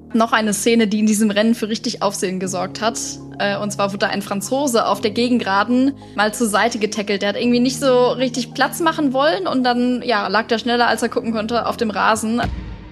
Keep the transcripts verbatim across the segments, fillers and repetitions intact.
Noch eine Szene, die in diesem Rennen für richtig Aufsehen gesorgt hat. Und zwar wurde ein Franzose auf der Gegengraden mal zur Seite getackelt. Der hat irgendwie nicht so richtig Platz machen wollen und dann ja, lag der schneller, als er gucken konnte, auf dem Rasen.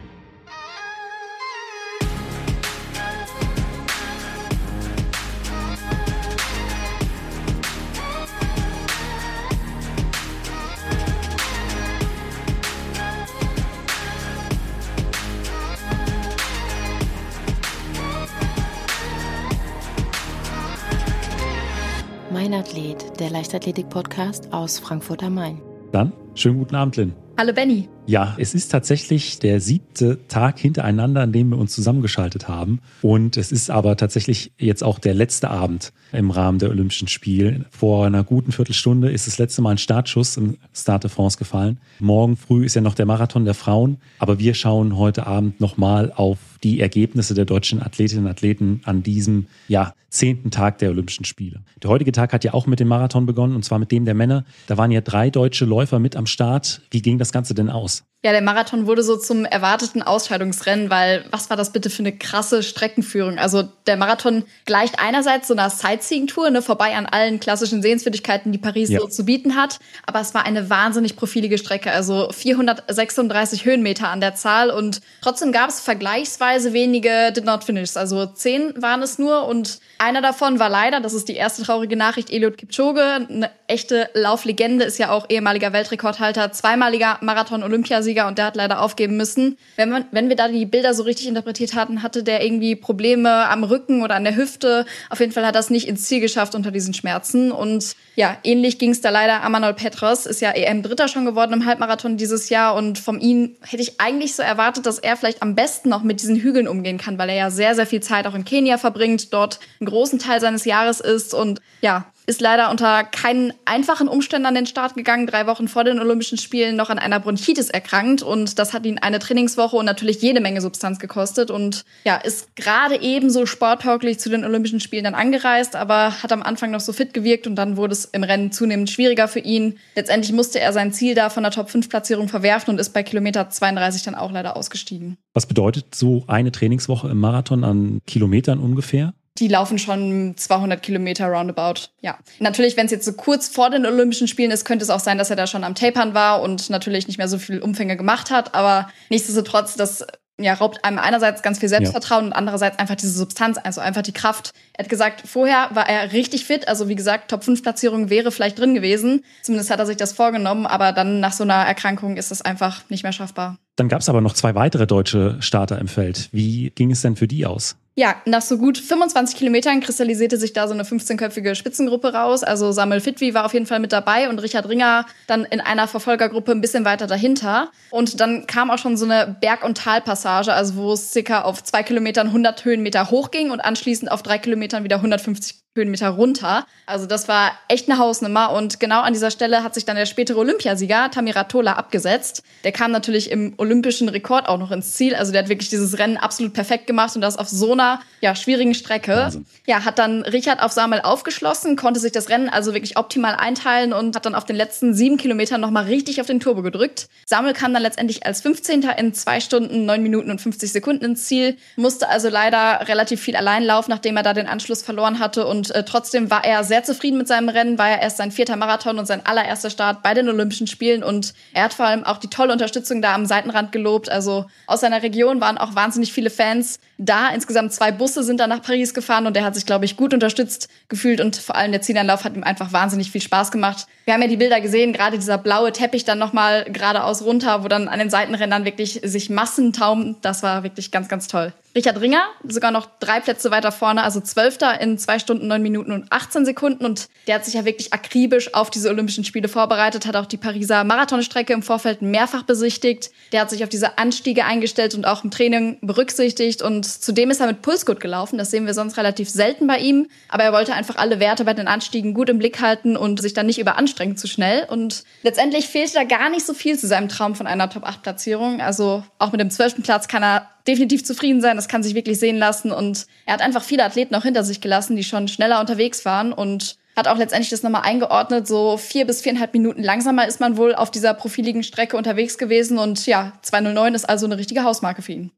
Mein Athlet, der Leichtathletik-Podcast aus Frankfurt am Main. Dann, schönen guten Abend, Lynn. Hallo Benni. Ja, es ist tatsächlich der siebte Tag hintereinander, an dem wir uns zusammengeschaltet haben. Und es ist aber tatsächlich jetzt auch der letzte Abend im Rahmen der Olympischen Spiele. Vor einer guten Viertelstunde ist das letzte Mal ein Startschuss im Stade de France gefallen. Morgen früh ist ja noch der Marathon der Frauen. Aber wir schauen heute Abend nochmal auf die Ergebnisse der deutschen Athletinnen und Athleten an diesem ja, zehnten Tag der Olympischen Spiele. Der heutige Tag hat ja auch mit dem Marathon begonnen, und zwar mit dem der Männer. Da waren ja drei deutsche Läufer mit am Start. Wie ging das Ganze denn aus? Ja, der Marathon wurde so zum erwarteten Ausscheidungsrennen, weil was war das bitte für eine krasse Streckenführung? Also der Marathon gleicht einerseits so einer Sightseeing-Tour, ne, vorbei an allen klassischen Sehenswürdigkeiten, die Paris ja. so zu bieten hat. Aber es war eine wahnsinnig profilige Strecke, also vierhundertsechsunddreißig Höhenmeter an der Zahl. Und trotzdem gab es vergleichsweise wenige Did Not Finish. Also zehn waren es nur und einer davon war leider, das ist die erste traurige Nachricht, Eliud Kipchoge, eine echte Lauflegende, ist ja auch ehemaliger Weltrekordhalter, zweimaliger Marathon-Olympiasieger und der hat leider aufgeben müssen. Wenn, man, wenn wir da die Bilder so richtig interpretiert hatten, hatte der irgendwie Probleme am Rücken oder an der Hüfte. Auf jeden Fall hat er es nicht ins Ziel geschafft unter diesen Schmerzen. Und ja, ähnlich ging es da leider Amanol Petros, ist ja E M-Dritter schon geworden im Halbmarathon dieses Jahr. Und von ihm hätte ich eigentlich so erwartet, dass er vielleicht am besten noch mit diesen Hügeln umgehen kann, weil er ja sehr, sehr viel Zeit auch in Kenia verbringt, dort einen großen Teil seines Jahres ist und ja, ist leider unter keinen einfachen Umständen an den Start gegangen, drei Wochen vor den Olympischen Spielen noch an einer Bronchitis erkrankt und das hat ihn eine Trainingswoche und natürlich jede Menge Substanz gekostet und ja, ist gerade ebenso sporttauglich zu den Olympischen Spielen dann angereist, aber hat am Anfang noch so fit gewirkt und dann wurde es im Rennen zunehmend schwieriger für ihn. Letztendlich musste er sein Ziel da von der Top fünf Platzierung verwerfen und ist bei Kilometer zweiunddreißig dann auch leider ausgestiegen. Was bedeutet so eine Trainingswoche im Marathon an Kilometern ungefähr? Die laufen schon zweihundert Kilometer roundabout, ja. Natürlich, wenn es jetzt so kurz vor den Olympischen Spielen ist, könnte es auch sein, dass er da schon am Tapern war und natürlich nicht mehr so viel Umfänge gemacht hat. Aber nichtsdestotrotz, das ja, raubt einem einerseits ganz viel Selbstvertrauen ja. und andererseits einfach diese Substanz, also einfach die Kraft. Er hat gesagt, vorher war er richtig fit, also wie gesagt, Top fünf Platzierung wäre vielleicht drin gewesen. Zumindest hat er sich das vorgenommen, aber dann nach so einer Erkrankung ist das einfach nicht mehr schaffbar. Dann gab es aber noch zwei weitere deutsche Starter im Feld. Wie ging es denn für die aus? Ja, nach so gut fünfundzwanzig Kilometern kristallisierte sich da so eine fünfzehnköpfige Spitzengruppe raus. Also Samuel Fitwi war auf jeden Fall mit dabei und Richard Ringer dann in einer Verfolgergruppe ein bisschen weiter dahinter. Und dann kam auch schon so eine Berg- und Talpassage, also wo es circa auf zwei Kilometern hundert Höhenmeter hochging und anschließend auf drei Kilometern wieder hundertfünfzig Höhenmeter runter. Also das war echt eine Hausnummer und genau an dieser Stelle hat sich dann der spätere Olympiasieger Tamira Tola abgesetzt. Der kam natürlich im olympischen Rekord auch noch ins Ziel. Also der hat wirklich dieses Rennen absolut perfekt gemacht und das auf so einer ja, schwierigen Strecke. Wahnsinn. Ja, hat dann Richard auf Samuel aufgeschlossen, konnte sich das Rennen also wirklich optimal einteilen und hat dann auf den letzten sieben Kilometern nochmal richtig auf den Turbo gedrückt. Samuel kam dann letztendlich als fünfzehnter in zwei Stunden, neun Minuten und fünfzig Sekunden ins Ziel, musste also leider relativ viel allein laufen, nachdem er da den Anschluss verloren hatte und äh, trotzdem war er sehr zufrieden mit seinem Rennen, war ja erst sein vierter Marathon und sein allererster Start bei den Olympischen Spielen und er hat vor allem auch die tolle Unterstützung da am Seitenrand gelobt. Also aus seiner Region waren auch wahnsinnig viele Fans da. Insgesamt zwei Busse sind da nach Paris gefahren und er hat sich, glaube ich, gut unterstützt gefühlt und vor allem der Zieleinlauf hat ihm einfach wahnsinnig viel Spaß gemacht. Wir haben ja die Bilder gesehen, gerade dieser blaue Teppich dann nochmal geradeaus runter, wo dann an den Seitenrändern wirklich sich Massen taumen. Das war wirklich ganz, ganz toll. Richard Ringer, sogar noch drei Plätze weiter vorne, also Zwölfter in zwei Stunden, neun Minuten und achtzehn Sekunden. Und der hat sich ja wirklich akribisch auf diese Olympischen Spiele vorbereitet, hat auch die Pariser Marathonstrecke im Vorfeld mehrfach besichtigt. Der hat sich auf diese Anstiege eingestellt und auch im Training berücksichtigt. Und zudem ist er mit Pulsgurt gelaufen. Das sehen wir sonst relativ selten bei ihm. Aber er wollte einfach alle Werte bei den Anstiegen gut im Blick halten und sich dann nicht überanstrengen zu schnell. Und letztendlich fehlte da gar nicht so viel zu seinem Traum von einer Top acht Platzierung. Also auch mit dem zwölften Platz kann er definitiv zufrieden sein, das kann sich wirklich sehen lassen und er hat einfach viele Athleten auch hinter sich gelassen, die schon schneller unterwegs waren und hat auch letztendlich das nochmal eingeordnet, so vier bis viereinhalb Minuten langsamer ist man wohl auf dieser profiligen Strecke unterwegs gewesen und ja, zwei null neun ist also eine richtige Hausmarke für ihn.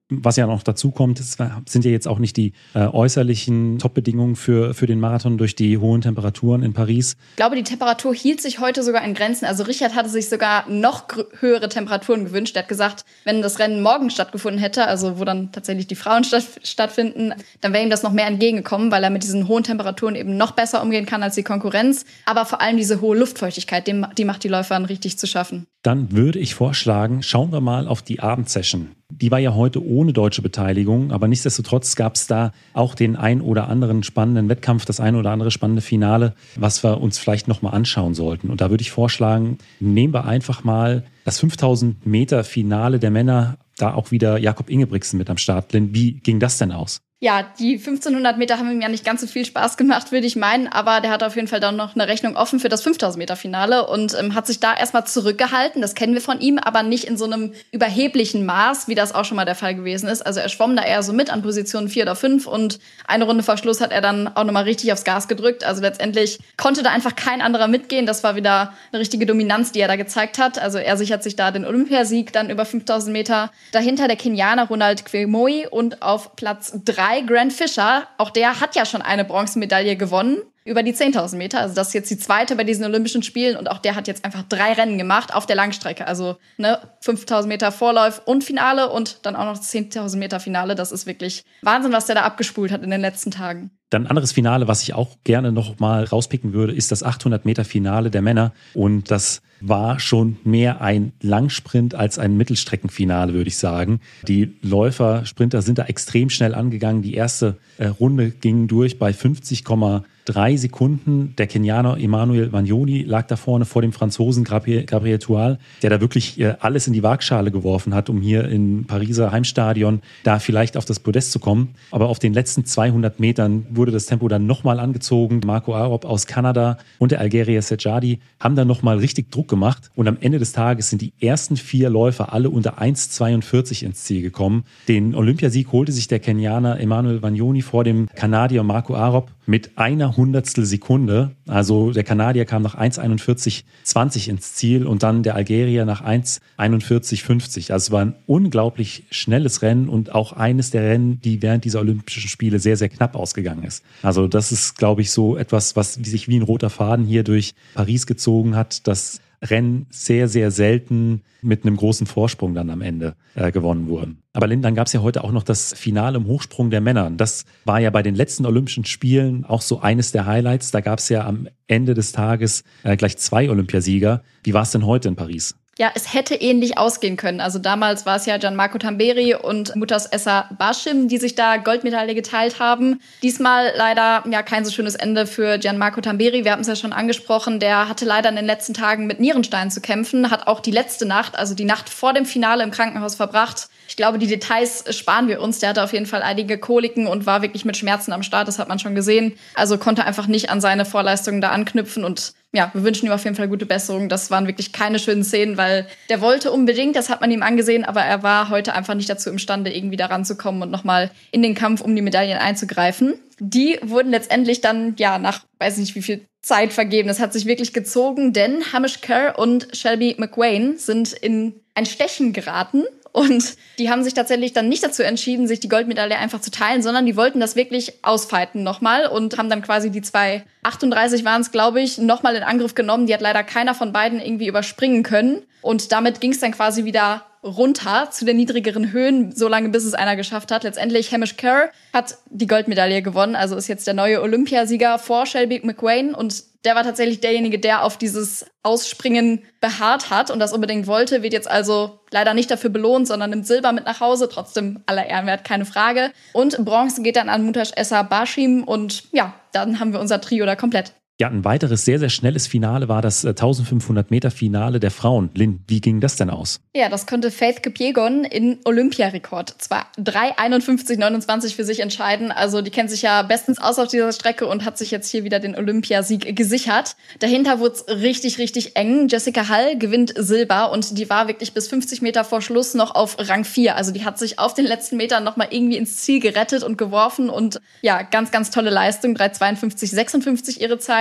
was ja noch dazu kommt, es sind ja jetzt auch nicht die äh, äußerlichen Top-Bedingungen für, für den Marathon durch die hohen Temperaturen in Paris. Ich glaube, die Temperatur hielt sich heute sogar in Grenzen. Also Richard hatte sich sogar noch gr- höhere Temperaturen gewünscht. Er hat gesagt, wenn das Rennen morgen stattgefunden hätte, also wo dann tatsächlich die Frauen statt, stattfinden, dann wäre ihm das noch mehr entgegengekommen, weil er mit diesen hohen Temperaturen eben noch besser umgehen kann als die Konkurrenz. Aber vor allem diese hohe Luftfeuchtigkeit, die, die macht die Läufern richtig zu schaffen. Dann würde ich vorschlagen, schauen wir mal auf die Abendsession. Die war ja heute ohne deutsche Beteiligung, aber nichtsdestotrotz gab es da auch den ein oder anderen spannenden Wettkampf, das ein oder andere spannende Finale, was wir uns vielleicht nochmal anschauen sollten. Und da würde ich vorschlagen, nehmen wir einfach mal das fünftausend Meter Finale der Männer, da auch wieder Jakob Ingebrigtsen mit am Start. Wie ging das denn aus? Ja, die fünfzehnhundert Meter haben ihm ja nicht ganz so viel Spaß gemacht, würde ich meinen. Aber der hat auf jeden Fall dann noch eine Rechnung offen für das fünftausend Meter Finale und ähm, hat sich da erstmal zurückgehalten. Das kennen wir von ihm, aber nicht in so einem überheblichen Maß, wie das auch schon mal der Fall gewesen ist. Also er schwamm da eher so mit an Positionen vier oder fünf und eine Runde vor Schluss hat er dann auch nochmal richtig aufs Gas gedrückt. Also letztendlich konnte da einfach kein anderer mitgehen. Das war wieder eine richtige Dominanz, die er da gezeigt hat. Also er sichert sich da den Olympiasieg dann über fünftausend Meter. Dahinter der Kenianer Ronald Kwemoe und auf Platz drei Grant Fisher, auch der hat ja schon eine Bronzemedaille gewonnen über die zehntausend Meter. Also das ist jetzt die zweite bei diesen Olympischen Spielen und auch der hat jetzt einfach drei Rennen gemacht auf der Langstrecke. Also ne, fünftausend Meter Vorlauf und Finale und dann auch noch das zehntausend Meter Finale. Das ist wirklich Wahnsinn, was der da abgespult hat in den letzten Tagen. Dann ein anderes Finale, was ich auch gerne noch mal rauspicken würde, ist das achthundert Meter Finale der Männer. Und das war schon mehr ein Langsprint als ein Mittelstreckenfinale, würde ich sagen. Die Läufer, Sprinter sind da extrem schnell angegangen. Die erste äh, Runde ging durch bei fünfzig Komma drei Sekunden. Der Kenianer Emmanuel Wanyoni lag da vorne vor dem Franzosen Gabriel, Gabriel Tual, der da wirklich äh, alles in die Waagschale geworfen hat, um hier im Pariser Heimstadion da vielleicht auf das Podest zu kommen. Aber auf den letzten zweihundert Metern wurde das Tempo dann nochmal angezogen. Marco Arop aus Kanada und der Algerier Sejadi haben dann nochmal richtig Druck gemacht. Und am Ende des Tages sind die ersten vier Läufer alle unter eins zweiundvierzig ins Ziel gekommen. Den Olympiasieg holte sich der Kenianer Emmanuel Wanyoni vor dem Kanadier Marco Arop mit einer Hundertstel Sekunde. Also der Kanadier kam nach eins einundvierzig zwanzig ins Ziel und dann der Algerier nach eins einundvierzig fünfzig. Also es war ein unglaublich schnelles Rennen und auch eines der Rennen, die während dieser Olympischen Spiele sehr, sehr knapp ausgegangen ist. Also das ist, glaube ich, so etwas, was sich wie ein roter Faden hier durch Paris gezogen hat, dass Rennen sehr, sehr selten mit einem großen Vorsprung dann am Ende äh, gewonnen wurden. Aber Lynn, dann gab es ja heute auch noch das Finale im Hochsprung der Männer. Das war ja bei den letzten Olympischen Spielen auch so eines der Highlights. Da gab es ja am Ende des Tages äh, gleich zwei Olympiasieger. Wie war es denn heute in Paris? Ja, es hätte ähnlich ausgehen können. Also damals war es ja Gianmarco Tamberi und Mutas Essa Bashim, die sich da Goldmedaille geteilt haben. Diesmal leider ja kein so schönes Ende für Gianmarco Tamberi. Wir haben es ja schon angesprochen. Der hatte leider in den letzten Tagen mit Nierenstein zu kämpfen, hat auch die letzte Nacht, also die Nacht vor dem Finale im Krankenhaus verbracht. Ich glaube, die Details sparen wir uns. Der hatte auf jeden Fall einige Koliken und war wirklich mit Schmerzen am Start. Das hat man schon gesehen. Also konnte einfach nicht an seine Vorleistungen da anknüpfen und ja, wir wünschen ihm auf jeden Fall gute Besserung. Das waren wirklich keine schönen Szenen, weil der wollte unbedingt, das hat man ihm angesehen, aber er war heute einfach nicht dazu imstande, irgendwie da ranzukommen und nochmal in den Kampf um die Medaillen einzugreifen. Die wurden letztendlich dann, ja, nach, weiß nicht wie viel Zeit vergeben. Das hat sich wirklich gezogen, denn Hamish Kerr und Shelby McQueen sind in ein Stechen geraten. Und die haben sich tatsächlich dann nicht dazu entschieden, sich die Goldmedaille einfach zu teilen, sondern die wollten das wirklich ausfighten nochmal und haben dann quasi die zwei achtunddreißig waren es, glaube ich, nochmal in Angriff genommen. Die hat leider keiner von beiden irgendwie überspringen können. Und damit ging es dann quasi wieder runter zu den niedrigeren Höhen, so lange bis es einer geschafft hat. Letztendlich Hamish Kerr hat die Goldmedaille gewonnen, also ist jetzt der neue Olympiasieger vor Shelby McQueen und der war tatsächlich derjenige, der auf dieses Ausspringen beharrt hat und das unbedingt wollte, wird jetzt also leider nicht dafür belohnt, sondern nimmt Silber mit nach Hause, trotzdem aller Ehren wert, keine Frage. Und Bronze geht dann an Mutas Essa Bashim und ja, dann haben wir unser Trio da komplett. Ja, ein weiteres sehr, sehr schnelles Finale war das eintausendfünfhundert Meter Finale der Frauen. Lynn, wie ging das denn aus? Ja, das konnte Faith Kipyegon in Olympiarekord, zwar drei einundfünfzig neunundzwanzig für sich entscheiden. Also die kennt sich ja bestens aus auf dieser Strecke und hat sich jetzt hier wieder den Olympiasieg gesichert. Dahinter wurde es richtig, richtig eng. Jessica Hall gewinnt Silber und die war wirklich bis fünfzig Meter vor Schluss noch auf Rang vier. Also die hat sich auf den letzten Metern nochmal irgendwie ins Ziel gerettet und geworfen und ja, ganz, ganz tolle Leistung. drei zweiundfünfzig sechsundfünfzig ihre Zeit.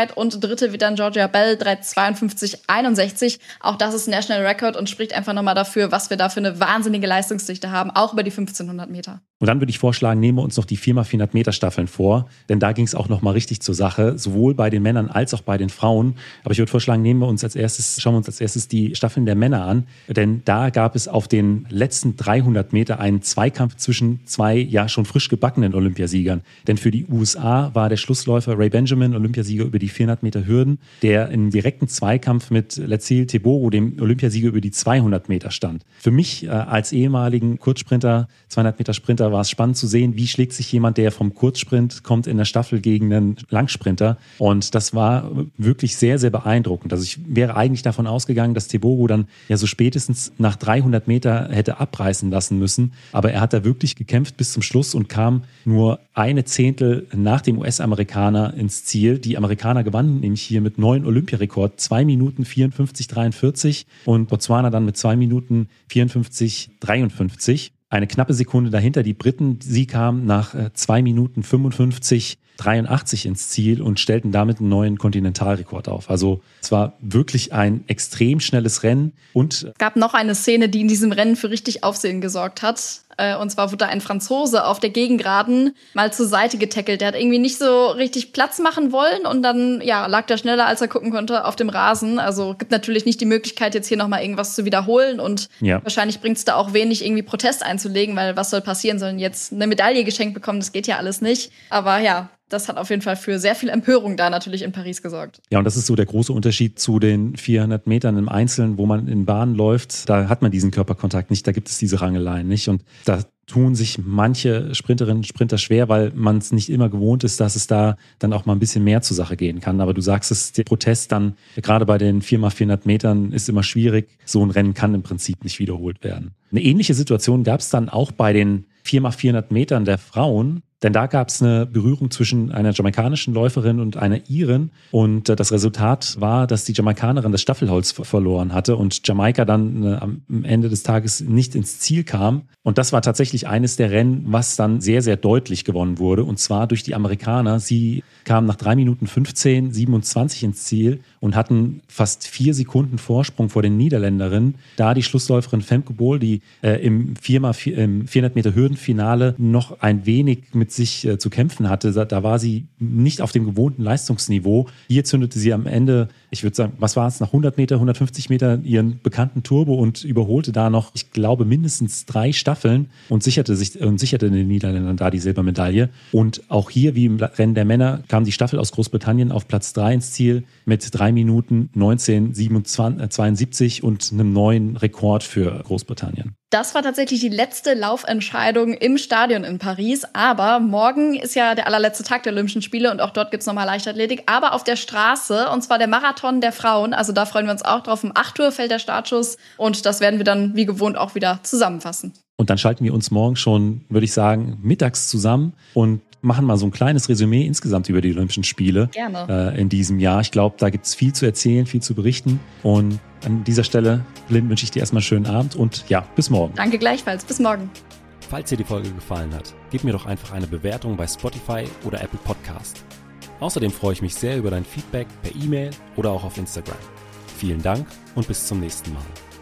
Zeit und dritte wird dann Georgia Bell, drei zweiundfünfzig einundsechzig. Auch das ist National Record und spricht einfach nochmal dafür, was wir da für eine wahnsinnige Leistungsdichte haben, auch über die fünfzehnhundert Meter. Und dann würde ich vorschlagen, nehmen wir uns noch die vier mal vierhundert Meter Staffeln vor, denn da ging es auch nochmal richtig zur Sache, sowohl bei den Männern als auch bei den Frauen. Aber ich würde vorschlagen, nehmen wir uns als erstes, schauen wir uns als erstes die Staffeln der Männer an, denn da gab es auf den letzten dreihundert Meter einen Zweikampf zwischen zwei ja schon frisch gebackenen Olympiasiegern. Denn für die U S A war der Schlussläufer Ray Benjamin, Olympiasieger über die vierhundert Meter Hürden, der im direkten Zweikampf mit Lecile Teboro, dem Olympiasieger über die zweihundert Meter stand. Für mich äh, als ehemaligen Kurzsprinter, zweihundert Meter Sprinter, war es spannend zu sehen, wie schlägt sich jemand, der vom Kurzsprint kommt, in der Staffel gegen einen Langsprinter. Und das war wirklich sehr, sehr beeindruckend. Also ich wäre eigentlich davon ausgegangen, dass Teboro dann ja so spätestens nach dreihundert Meter hätte abreißen lassen müssen. Aber er hat da wirklich gekämpft bis zum Schluss und kam nur eine Zehntel nach dem U S-Amerikaner ins Ziel. Die Amerikaner gewannen nämlich hier mit neuen Olympiarekord, zwei Minuten vierundfünfzig dreiundvierzig und Botswana dann mit zwei Minuten vierundfünfzig dreiundfünfzig. Eine knappe Sekunde dahinter die Briten. Sie kamen nach zwei Minuten fünfundfünfzig dreiundachtzig ins Ziel und stellten damit einen neuen Kontinentalrekord auf. Also es war wirklich ein extrem schnelles Rennen. Und es gab noch eine Szene, die in diesem Rennen für richtig Aufsehen gesorgt hat. Und zwar wurde ein Franzose auf der Gegengeraden mal zur Seite getackelt. Der hat irgendwie nicht so richtig Platz machen wollen und dann ja, lag der schneller, als er gucken konnte, auf dem Rasen. Also gibt natürlich nicht die Möglichkeit, jetzt hier nochmal irgendwas zu wiederholen. Und ja. wahrscheinlich bringt es da auch wenig, irgendwie Protest einzulegen, weil was soll passieren? Sollen jetzt eine Medaille geschenkt bekommen? Das geht ja alles nicht. Aber ja, das hat auf jeden Fall für sehr viel Empörung da natürlich in Paris gesorgt. Ja, und das ist so der große Unterschied zu den vierhundert Metern im Einzelnen, wo man in Bahnen läuft. Da hat man diesen Körperkontakt nicht, da gibt es diese Rangeleien nicht. Und da tun sich manche Sprinterinnen und Sprinter schwer, weil man es nicht immer gewohnt ist, dass es da dann auch mal ein bisschen mehr zur Sache gehen kann. Aber du sagst es, der Protest dann, gerade bei den vier mal vierhundert Metern, ist immer schwierig. So ein Rennen kann im Prinzip nicht wiederholt werden. Eine ähnliche Situation gab es dann auch bei den vier mal vierhundert Metern der Frauen. Denn da gab es eine Berührung zwischen einer jamaikanischen Läuferin und einer Iren. Und äh, das Resultat war, dass die Jamaikanerin das Staffelholz ver- verloren hatte und Jamaika dann äh, am Ende des Tages nicht ins Ziel kam. Und das war tatsächlich eines der Rennen, was dann sehr, sehr deutlich gewonnen wurde. Und zwar durch die Amerikaner. Sie kamen nach drei Minuten fünfzehn siebenundzwanzig ins Ziel und hatten fast vier Sekunden Vorsprung vor den Niederländerinnen. Da die Schlussläuferin Femke Bol, die äh, im vier mal vierhundert Meter Hürdenfinale noch ein wenig mit sich äh, zu kämpfen hatte, da, da war sie nicht auf dem gewohnten Leistungsniveau. Hier zündete sie am Ende, ich würde sagen, was war es, nach hundert Meter, hundertfünfzig Meter ihren bekannten Turbo und überholte da noch, ich glaube, mindestens drei Staffeln und sicherte sich und sicherte den Niederländern da die Silbermedaille. Und auch hier, wie im Rennen der Männer, kam die Staffel aus Großbritannien auf Platz drei ins Ziel mit drei Minuten neunzehn zweiundsiebzig und einem neuen Rekord für Großbritannien. Das war tatsächlich die letzte Laufentscheidung im Stadion in Paris. Aber morgen ist ja der allerletzte Tag der Olympischen Spiele und auch dort gibt's nochmal Leichtathletik. Aber auf der Straße, und zwar der Marathon der Frauen. Also da freuen wir uns auch drauf. Um acht Uhr fällt der Startschuss und das werden wir dann wie gewohnt auch wieder zusammenfassen. Und dann schalten wir uns morgen schon, würde ich sagen, mittags zusammen und machen mal so ein kleines Resümee insgesamt über die Olympischen Spiele. Gerne. Äh, in diesem Jahr. Ich glaube, da gibt es viel zu erzählen, viel zu berichten. Und an dieser Stelle, Lynn, wünsche ich dir erstmal einen schönen Abend und ja, bis morgen. Danke gleichfalls. Bis morgen. Falls dir die Folge gefallen hat, gib mir doch einfach eine Bewertung bei Spotify oder Apple Podcast. Außerdem freue ich mich sehr über dein Feedback per E-Mail oder auch auf Instagram. Vielen Dank und bis zum nächsten Mal.